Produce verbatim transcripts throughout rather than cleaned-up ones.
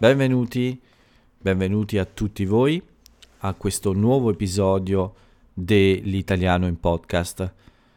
Benvenuti, benvenuti a tutti voi a questo nuovo episodio dell'Italiano in Podcast.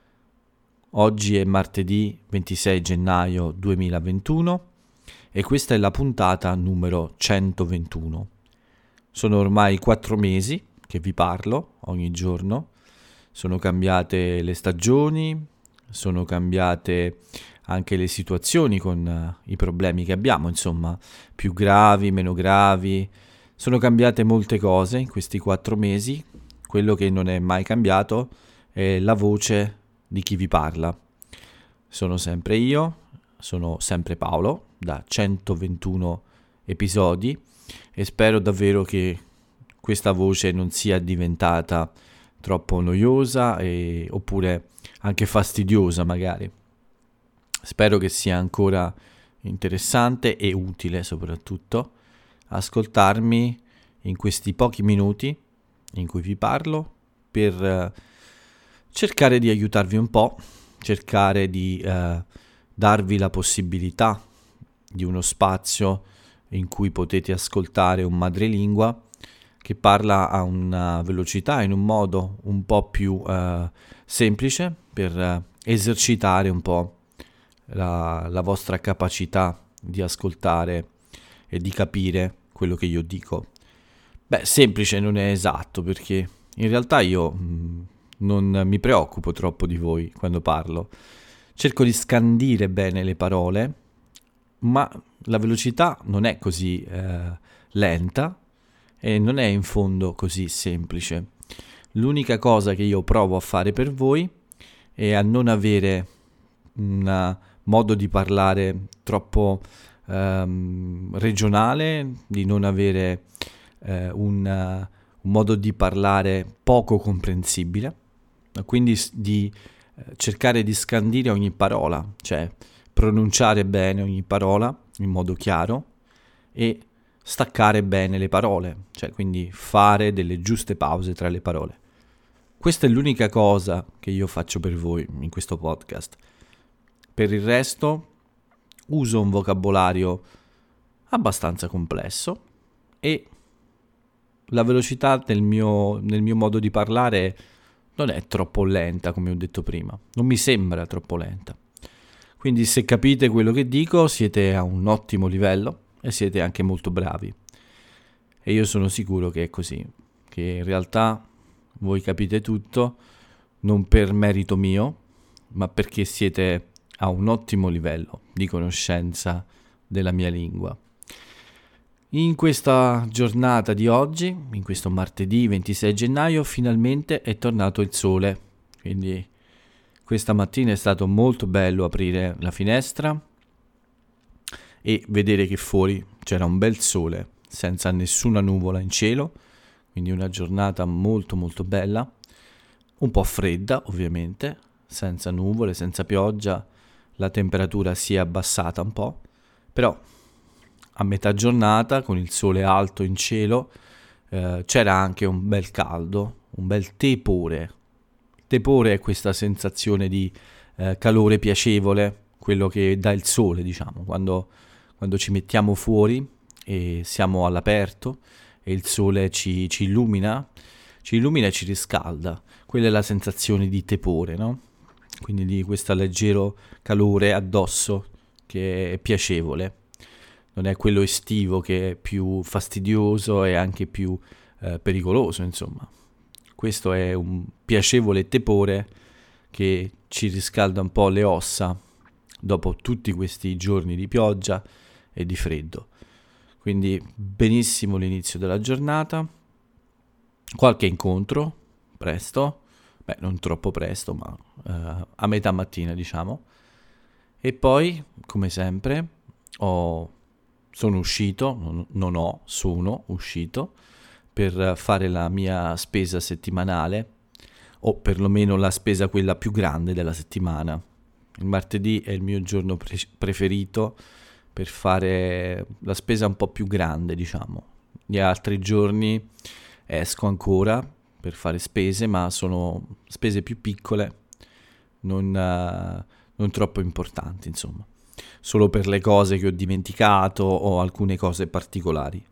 Oggi è martedì ventisei gennaio duemilaventuno e questa è la puntata numero centoventuno. Sono ormai quattro mesi che vi parlo ogni giorno, sono cambiate le stagioni, sono cambiate anche le situazioni con uh, i problemi che abbiamo, insomma, più gravi, meno gravi. Sono cambiate molte cose in questi quattro mesi. Quello che non è mai cambiato è la voce di chi vi parla. Sono sempre io, sono sempre Paolo, da centoventuno episodi, e spero davvero che questa voce non sia diventata troppo noiosa e, oppure anche fastidiosa magari. Spero che sia ancora interessante e utile soprattutto ascoltarmi in questi pochi minuti in cui vi parlo per uh, cercare di aiutarvi un po', cercare di uh, darvi la possibilità di uno spazio in cui potete ascoltare un madrelingua che parla a una velocità, in un modo un po' più uh, semplice per uh, esercitare un po' La, la vostra capacità di ascoltare e di capire quello che io dico. Beh, semplice non è esatto, perché in realtà io mh, non mi preoccupo troppo di voi quando parlo. Cerco di scandire bene le parole, ma la velocità non è così eh, lenta e non è in fondo così semplice. L'unica cosa che io provo a fare per voi è a non avere una modo di parlare troppo um, regionale, di non avere uh, un, uh, un modo di parlare poco comprensibile, quindi di uh, cercare di scandire ogni parola, cioè pronunciare bene ogni parola in modo chiaro e staccare bene le parole, cioè quindi fare delle giuste pause tra le parole. Questa è l'unica cosa che io faccio per voi in questo podcast. Per il resto uso un vocabolario abbastanza complesso e la velocità del mio, nel mio modo di parlare non è troppo lenta, come ho detto prima, non mi sembra troppo lenta. Quindi se capite quello che dico siete a un ottimo livello e siete anche molto bravi. E io sono sicuro che è così, che in realtà voi capite tutto non per merito mio, ma perché siete a un ottimo livello di conoscenza della mia lingua. In questa giornata di oggi, in questo martedì ventisei gennaio, finalmente è tornato il sole. Quindi questa mattina è stato molto bello aprire la finestra e vedere che fuori c'era un bel sole, senza nessuna nuvola in cielo, quindi una giornata molto molto bella, un po' fredda ovviamente, senza nuvole, senza pioggia. La temperatura si è abbassata un po', però a metà giornata, con il sole alto in cielo, eh, c'era anche un bel caldo, un bel tepore. Tepore è questa sensazione di eh, calore piacevole, quello che dà il sole, diciamo, quando, quando ci mettiamo fuori e siamo all'aperto e il sole ci, ci illumina, ci illumina e ci riscalda. Quella è la sensazione di tepore, no? Quindi di questo leggero calore addosso che è piacevole. Non è quello estivo che è più fastidioso e anche più eh, pericoloso, insomma. Questo è un piacevole tepore che ci riscalda un po' le ossa dopo tutti questi giorni di pioggia e di freddo. Quindi benissimo l'inizio della giornata. Qualche incontro, presto. Beh, non troppo presto, ma uh, a metà mattina, diciamo. E poi, come sempre, ho, sono uscito, non, non ho, sono uscito per fare la mia spesa settimanale, o perlomeno la spesa quella più grande della settimana. Il martedì è il mio giorno pre- preferito per fare la spesa un po' più grande, diciamo. Gli altri giorni esco ancora per fare spese, ma sono spese più piccole, non, uh, non troppo importanti, insomma. solo per le cose che ho dimenticato o alcune cose particolari.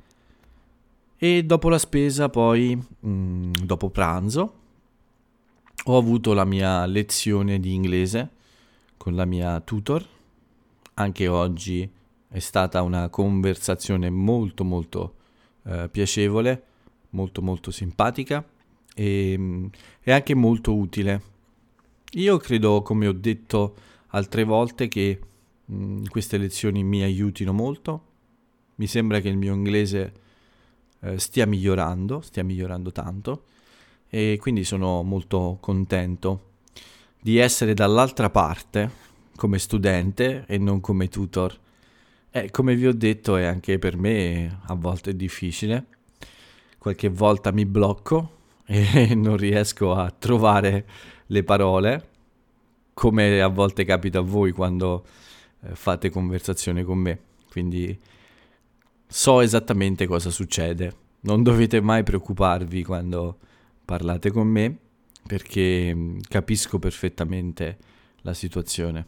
E dopo la spesa poi, mh, dopo pranzo, ho avuto la mia lezione di inglese con la mia tutor. Anche oggi è stata una conversazione molto molto eh, piacevole, molto molto simpatica e, mh, e anche molto utile. Io credo, come ho detto altre volte, che mh, queste lezioni mi aiutino molto. Mi sembra che il mio inglese eh, stia migliorando, stia migliorando tanto e quindi sono molto contento di essere dall'altra parte come studente e non come tutor. Eh, come vi ho detto, è anche per me a volte difficile. Qualche volta mi blocco e non riesco a trovare le parole, come a volte capita a voi quando eh, fate conversazione con me. Quindi so esattamente cosa succede. Non dovete mai preoccuparvi quando parlate con me, perché mh, capisco perfettamente la situazione.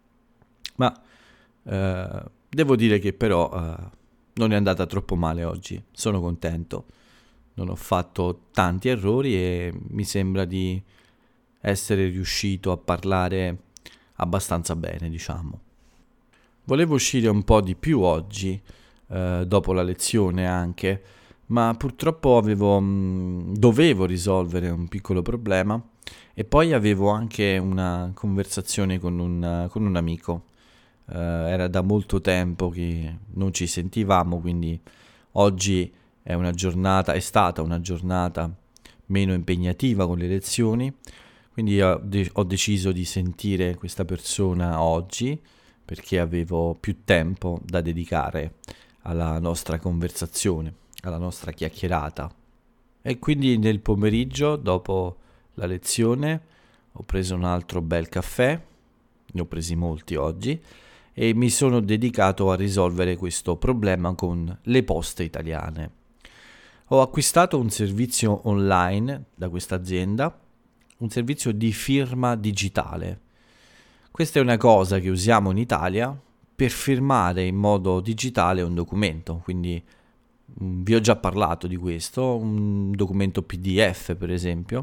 Ma eh, devo dire che però eh, non è andata troppo male oggi. Sono contento. Non ho fatto tanti errori e mi sembra di essere riuscito a parlare abbastanza bene, diciamo. Volevo uscire un po' di più oggi, eh, dopo la lezione anche, ma purtroppo avevo, mh, dovevo risolvere un piccolo problema e poi avevo anche una conversazione con un, con un amico. Eh, era da molto tempo che non ci sentivamo, quindi oggi è una giornata, è stata una giornata meno impegnativa con le lezioni, quindi ho, de- ho deciso di sentire questa persona oggi perché avevo più tempo da dedicare alla nostra conversazione, alla nostra chiacchierata. E quindi nel pomeriggio, dopo la lezione, ho preso un altro bel caffè, ne ho presi molti oggi, e mi sono dedicato a risolvere questo problema con le poste italiane. Ho acquistato un servizio online da questa azienda, un servizio di firma digitale. Questa è una cosa che usiamo in Italia per firmare in modo digitale un documento, quindi mh, vi ho già parlato di questo, un documento P D F per esempio.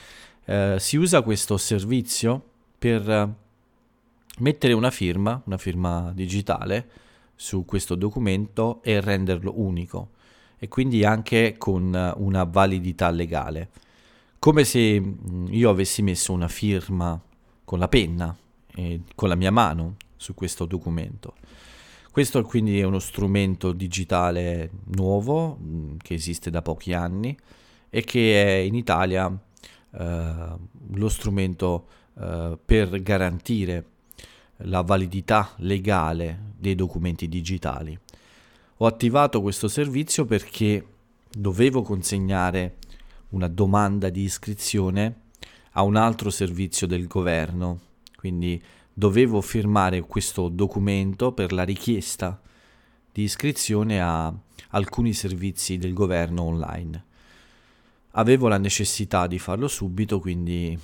Eh, si usa questo servizio per eh, mettere una firma, una firma digitale su questo documento e renderlo unico e quindi anche con eh, una validità legale, come se mh, io avessi messo una firma con la penna e con la mia mano su questo documento. Questo quindi è uno strumento digitale nuovo mh, che esiste da pochi anni e che è in Italia eh, lo strumento eh, per garantire la validità legale dei documenti digitali. Ho attivato questo servizio perché dovevo consegnare una domanda di iscrizione a un altro servizio del governo, quindi dovevo firmare questo documento per la richiesta di iscrizione a alcuni servizi del governo online. Avevo la necessità di farlo subito, quindi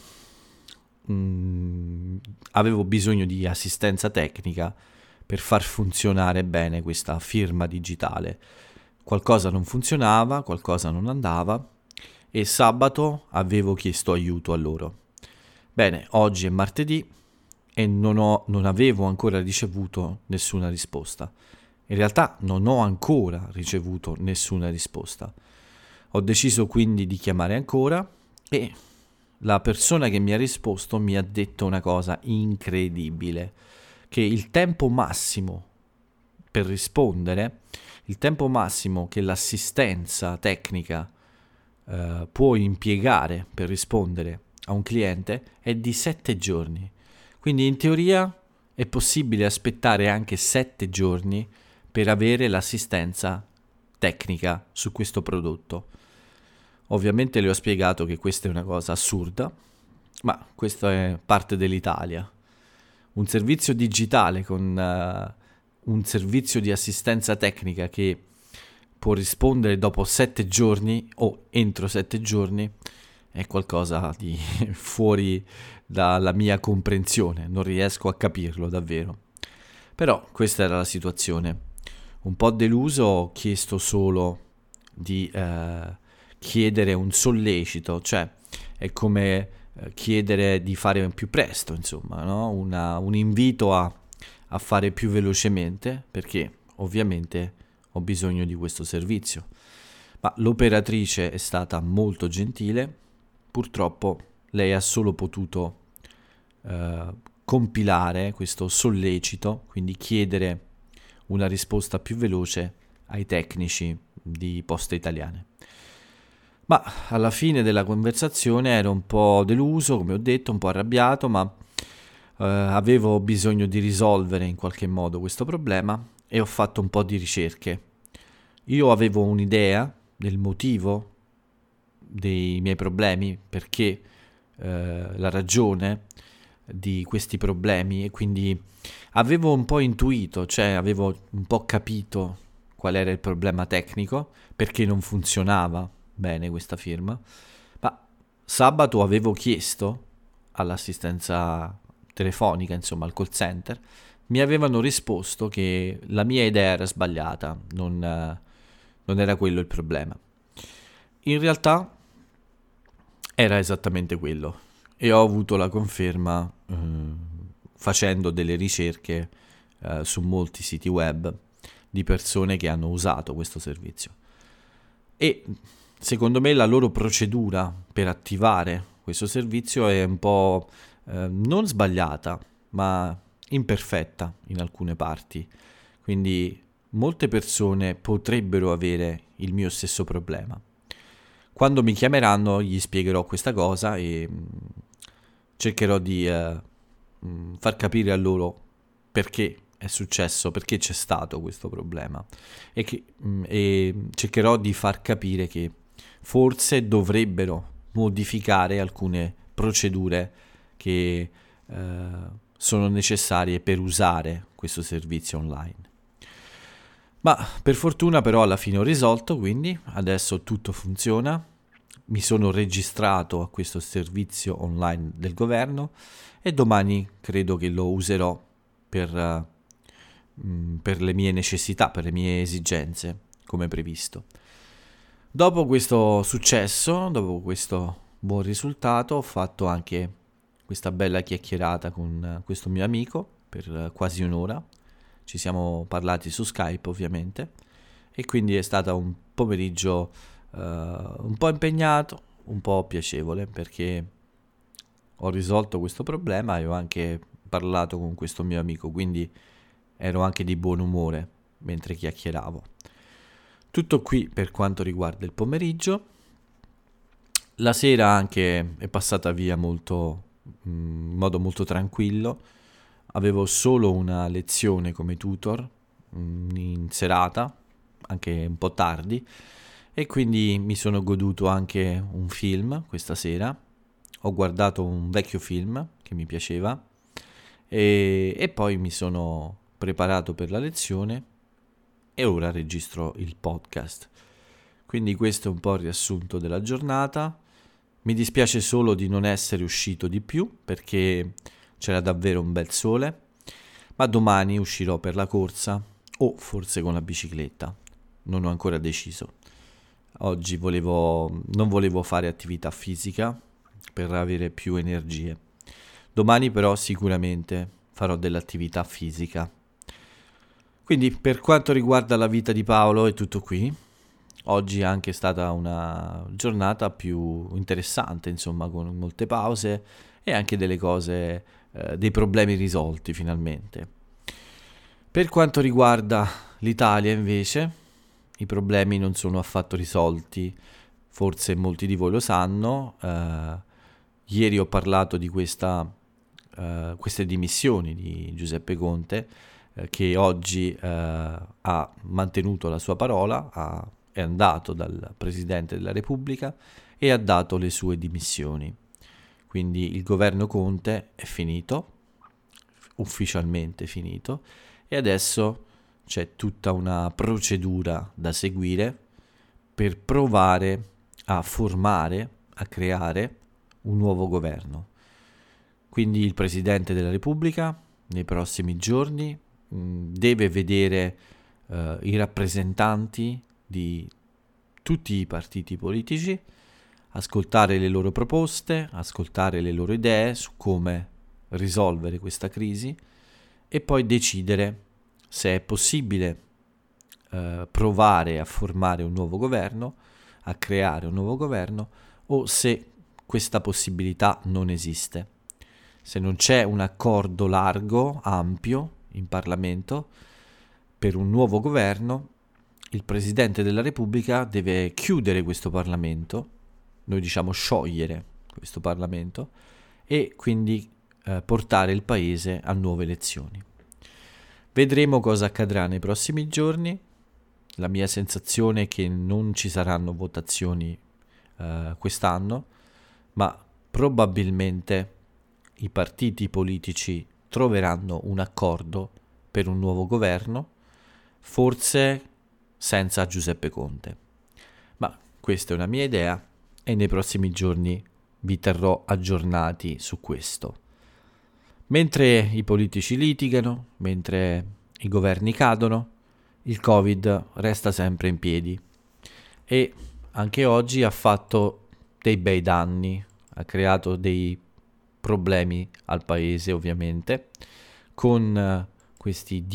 mm, avevo bisogno di assistenza tecnica per far funzionare bene questa firma digitale. Qualcosa non funzionava, qualcosa non andava e sabato avevo chiesto aiuto a loro. Bene, oggi è martedì e non, ho, non avevo ancora ricevuto nessuna risposta. In realtà non ho ancora ricevuto nessuna risposta. Ho deciso quindi di chiamare ancora e la persona che mi ha risposto mi ha detto una cosa incredibile, che il tempo massimo per rispondere, il tempo massimo che l'assistenza tecnica eh, può impiegare per rispondere a un cliente è di sette giorni. Quindi in teoria è possibile aspettare anche sette giorni per avere l'assistenza tecnica su questo prodotto. Ovviamente le ho spiegato che questa è una cosa assurda, ma questa è parte dell'Italia. Un servizio digitale con uh, un servizio di assistenza tecnica che può rispondere dopo sette giorni o entro sette giorni è qualcosa di fuori dalla mia comprensione, non riesco a capirlo davvero. Però questa era la situazione. Un po' deluso, ho chiesto solo di eh, chiedere un sollecito, cioè è come eh, chiedere di fare più presto, insomma, no? Una- un invito a, a fare più velocemente, perché ovviamente ho bisogno di questo servizio. Ma l'operatrice è stata molto gentile, purtroppo lei ha solo potuto eh, compilare questo sollecito, quindi chiedere una risposta più veloce ai tecnici di Poste Italiane. Ma alla fine della conversazione ero un po' deluso, come ho detto, un po' arrabbiato, ma eh, avevo bisogno di risolvere in qualche modo questo problema e ho fatto un po' di ricerche. Io avevo un'idea del motivo dei miei problemi, perché eh, la ragione di questi problemi, e quindi avevo un po' intuito, cioè avevo un po' capito qual era il problema tecnico, perché non funzionava bene questa firma. Ma sabato avevo chiesto all'assistenza telefonica, insomma al call center, mi avevano risposto che la mia idea era sbagliata, non, eh, non era quello il problema. In realtà era esattamente quello e ho avuto la conferma eh, facendo delle ricerche eh, su molti siti web di persone che hanno usato questo servizio. E secondo me la loro procedura per attivare questo servizio è un po' eh, non sbagliata, ma imperfetta in alcune parti. Quindi molte persone potrebbero avere il mio stesso problema. Quando mi chiameranno gli spiegherò questa cosa e mh, cercherò di eh, mh, far capire a loro perché è successo, perché c'è stato questo problema e, che, mh, e cercherò di far capire che forse dovrebbero modificare alcune procedure che eh, sono necessarie per usare questo servizio online. Ma per fortuna però alla fine ho risolto, quindi adesso tutto funziona. Mi sono registrato a questo servizio online del governo e domani credo che lo userò per, uh, mh, per le mie necessità, per le mie esigenze, come previsto. Dopo questo successo, dopo questo buon risultato, ho fatto anche questa bella chiacchierata con uh, questo mio amico per uh, quasi un'ora. Ci siamo parlati su Skype ovviamente e quindi è stato un pomeriggio uh, un po' impegnato, un po' piacevole perché ho risolto questo problema e ho anche parlato con questo mio amico, quindi ero anche di buon umore mentre chiacchieravo. Tutto qui per quanto riguarda il pomeriggio. La sera anche è passata via molto, in modo molto tranquillo. Avevo solo una lezione come tutor in serata, anche un po' tardi, e quindi mi sono goduto anche un film questa sera. Ho guardato un vecchio film che mi piaceva e, e poi mi sono preparato per la lezione e ora registro il podcast. Quindi questo è un po' il riassunto della giornata. Mi dispiace solo di non essere uscito di più perché c'era davvero un bel sole, ma domani uscirò per la corsa o forse con la bicicletta, non ho ancora deciso. Oggi volevo, non volevo fare attività fisica per avere più energie. Domani però sicuramente farò dell'attività fisica. Quindi per quanto riguarda la vita di Paolo è tutto qui. Oggi è anche stata una giornata più interessante, insomma, con molte pause e anche delle cose, eh, dei problemi risolti finalmente. Per quanto riguarda l'Italia, invece, i problemi non sono affatto risolti, forse molti di voi lo sanno. Eh, ieri ho parlato di questa, eh, queste dimissioni di Giuseppe Conte, eh, che oggi eh, ha mantenuto la sua parola, ha è andato dal Presidente della Repubblica e ha dato le sue dimissioni. Quindi il governo Conte è finito, ufficialmente finito, e adesso c'è tutta una procedura da seguire per provare a formare, a creare un nuovo governo. Quindi il Presidente della Repubblica nei prossimi giorni mh, deve vedere uh, i rappresentanti di tutti i partiti politici, ascoltare le loro proposte, ascoltare le loro idee su come risolvere questa crisi e poi decidere se è possibile uh, provare a formare un nuovo governo, a creare un nuovo governo, o se questa possibilità non esiste. Se non c'è un accordo largo, ampio, in Parlamento per un nuovo governo, il Presidente della Repubblica deve chiudere questo Parlamento, noi diciamo sciogliere questo Parlamento, e quindi eh, portare il Paese a nuove elezioni. Vedremo cosa accadrà nei prossimi giorni. La mia sensazione è che non ci saranno votazioni eh, quest'anno, ma probabilmente i partiti politici troveranno un accordo per un nuovo governo, forse senza Giuseppe Conte. Ma questa è una mia idea e nei prossimi giorni vi terrò aggiornati su questo. Mentre i politici litigano, mentre i governi cadono, il Covid resta sempre in piedi e anche oggi ha fatto dei bei danni, ha creato dei problemi al paese ovviamente, con uh, questi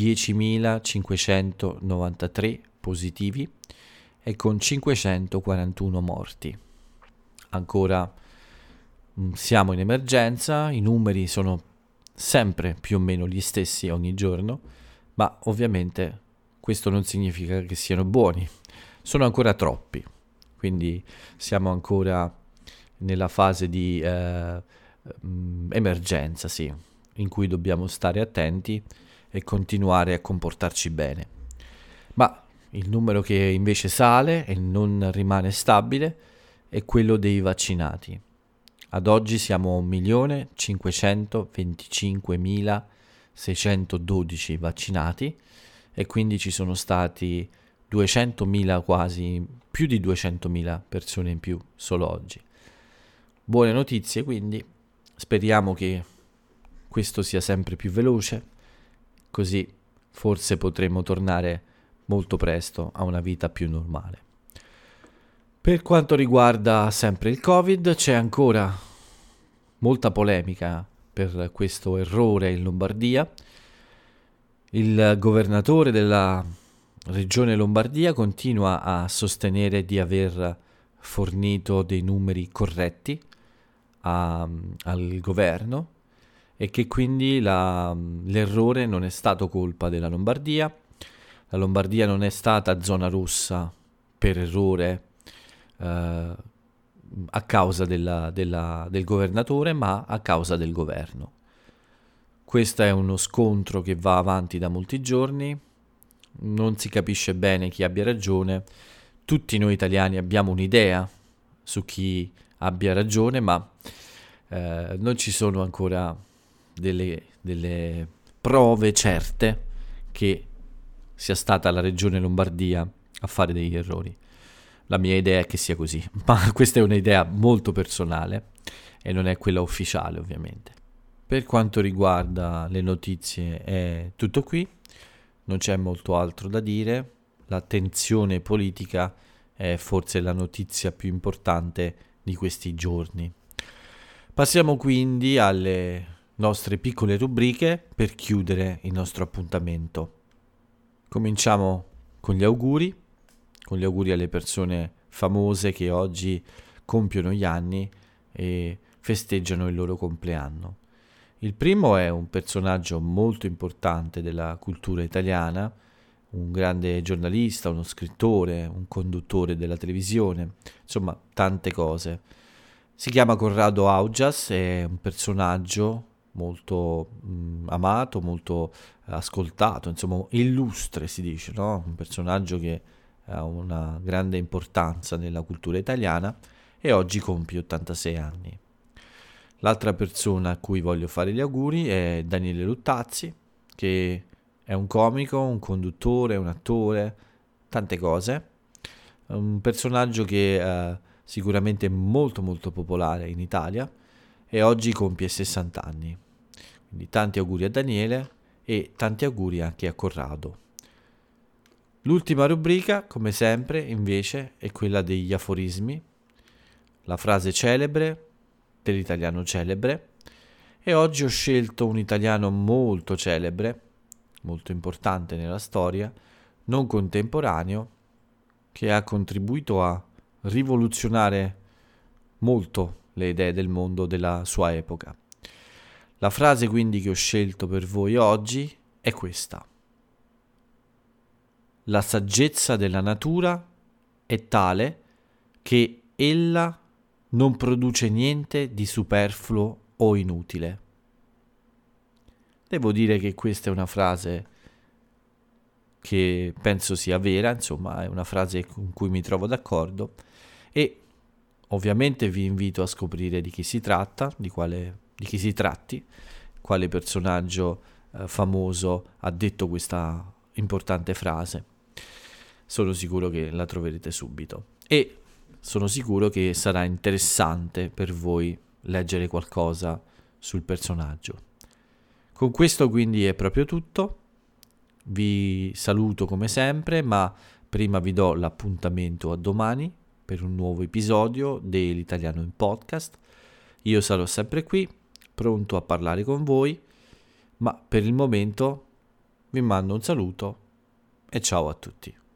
diecimilacinquecentonovantatré positivi e con cinquecentoquarantuno morti. Ancora mh, siamo in emergenza, i numeri sono sempre più o meno gli stessi ogni giorno, ma ovviamente questo non significa che siano buoni, sono ancora troppi, quindi siamo ancora nella fase di eh, emergenza, sì, in cui dobbiamo stare attenti e continuare a comportarci bene. Ma il numero che invece sale e non rimane stabile è quello dei vaccinati. Ad oggi siamo a un milione cinquecentoventicinquemilaseicentododici vaccinati e quindi ci sono stati duecentomila, quasi più di duecentomila persone in più solo oggi. Buone notizie, quindi speriamo che questo sia sempre più veloce, così forse potremo tornare molto presto a una vita più normale. Per quanto riguarda sempre il Covid, c'è ancora molta polemica per questo errore in Lombardia. Il governatore della regione Lombardia continua a sostenere di aver fornito dei numeri corretti a, al governo e che quindi la, l'errore non è stato colpa della Lombardia. La Lombardia non è stata zona rossa per errore eh, a causa della, della, del governatore, ma a causa del governo. Questo è uno scontro che va avanti da molti giorni, non si capisce bene chi abbia ragione. Tutti noi italiani abbiamo un'idea su chi abbia ragione, ma eh, non ci sono ancora delle, delle prove certe che sia stata la regione Lombardia a fare degli errori. La mia idea è che sia così, ma questa è un'idea molto personale e non è quella ufficiale, ovviamente. Per quanto riguarda le notizie è tutto qui, non c'è molto altro da dire. La tensione politica è forse la notizia più importante di questi giorni. Passiamo quindi alle nostre piccole rubriche per chiudere il nostro appuntamento. Cominciamo con gli auguri, con gli auguri alle persone famose che oggi compiono gli anni e festeggiano il loro compleanno. Il primo è un personaggio molto importante della cultura italiana, un grande giornalista, uno scrittore, un conduttore della televisione, insomma tante cose. Si chiama Corrado Augias, è un personaggio molto mh, amato, molto ascoltato, insomma illustre si dice, no? Un personaggio che ha una grande importanza nella cultura italiana e oggi compie ottantasei anni. L'altra persona a cui voglio fare gli auguri è Daniele Luttazzi, che è un comico, un conduttore, un attore, tante cose. Un personaggio che è sicuramente molto molto popolare in Italia e oggi compie sessanta anni. Quindi tanti auguri a Daniele e tanti auguri anche a Corrado. L'ultima rubrica, come sempre, invece, è quella degli aforismi, la frase celebre dell'italiano celebre, e oggi ho scelto un italiano molto celebre, molto importante nella storia, non contemporaneo, che ha contribuito a rivoluzionare molto le idee del mondo della sua epoca. La frase quindi che ho scelto per voi oggi è questa: la saggezza della natura è tale che ella non produce niente di superfluo o inutile. Devo dire che questa è una frase che penso sia vera, insomma, è una frase con cui mi trovo d'accordo e ovviamente vi invito a scoprire di chi si tratta, di quale di chi si tratti, quale personaggio eh, famoso ha detto questa importante frase. Sono sicuro che la troverete subito e sono sicuro che sarà interessante per voi leggere qualcosa sul personaggio. Con questo quindi è proprio tutto. Vi saluto come sempre, ma prima vi do l'appuntamento a domani per un nuovo episodio dell'Italiano in Podcast. Io sarò sempre qui, pronto a parlare con voi, ma per il momento vi mando un saluto e ciao a tutti.